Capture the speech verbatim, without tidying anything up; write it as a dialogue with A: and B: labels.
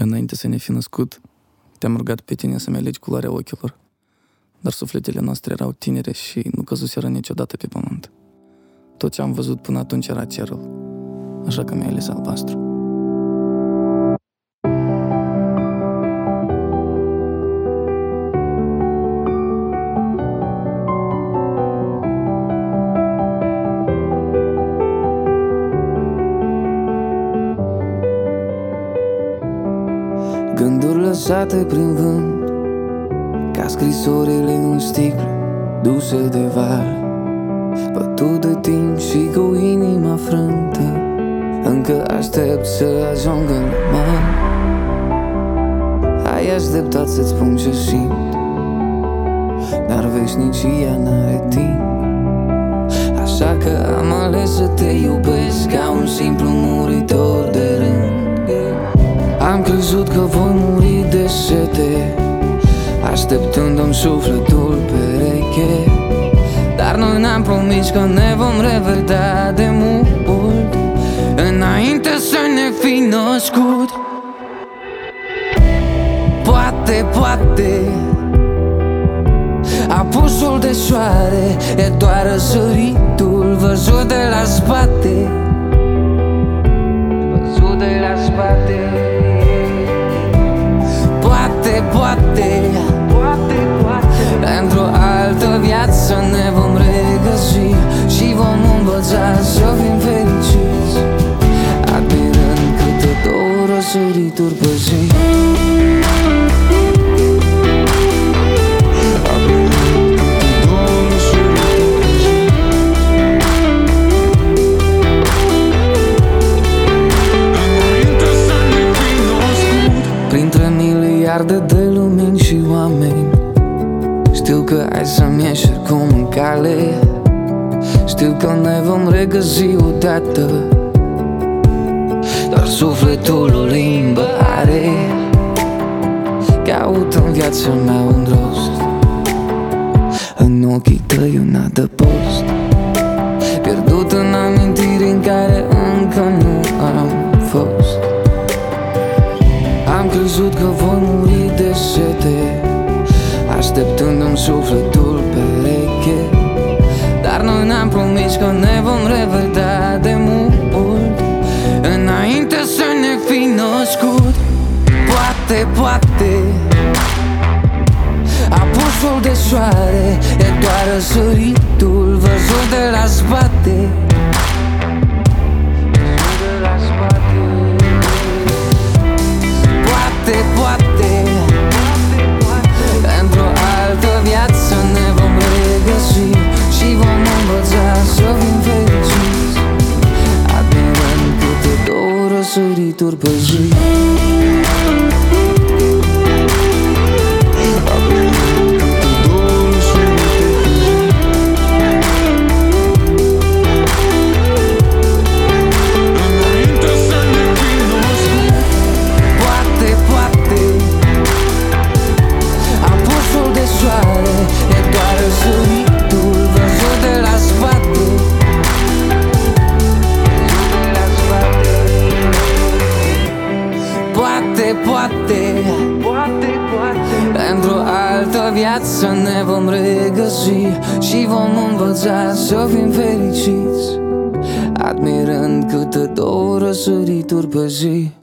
A: Înainte să ne fi născut, te-am rugat pe tine să-mi alegi culoarea ochilor, dar sufletele noastre erau tinere și nu căzuseră niciodată pe pământ. Tot ce am văzut până atunci era cerul, așa că mi-ai ales albastru.
B: Gânduri lăsate prin vânt, ca scrisorile în sticlă duse de val, bătut de timp și cu inima frântă, încă aștept să ajungă în mal. Ai așteptat să-ți spun ce simt, dar veșnicia n-are timp. Așa că am ales să te iubesc ca un simplu muritor de rând. Am crezut că voi muri de sete, așteptându-mi sufletul pereche, dar noi ne-am promis că ne vom revedea de mult, înainte să ne fi născut. Poate, poate apusul de soare e doar răsăritul văzut de la spate, văzut de la spate. Poate, poate, poate, poate într-o altă viață ne vom regăsi și vom învăța să fim fericiți, admirând câte două răsărituri pe zi. Printre miliarde de lumini și oameni, știu că ai să-mi ieși oricum în cale. Știu că ne vom regăsi odată, doar sufletul o limbă are. Caut în viața mea un rost, în ochii tăi un adăpost, pierdut în amintiri în care încă nu am fost. Am crezut că voi muri de sete, așteptându-mi sufletul pereche, dar noi ne-am promis că ne vom revedea de mult, înainte să ne fi născut. Poate, poate apusul de soare e doar răsăritul văzut de la spate, poate, într-o altă viață ne vom regăsi și vom învăța să fim fericiți, admirând câte două răsărituri pe zi. Poate, poate, poate într-o altă viață ne vom regăsi și vom învăța să fim fericiți, admirând câte două răsărituri pe zi.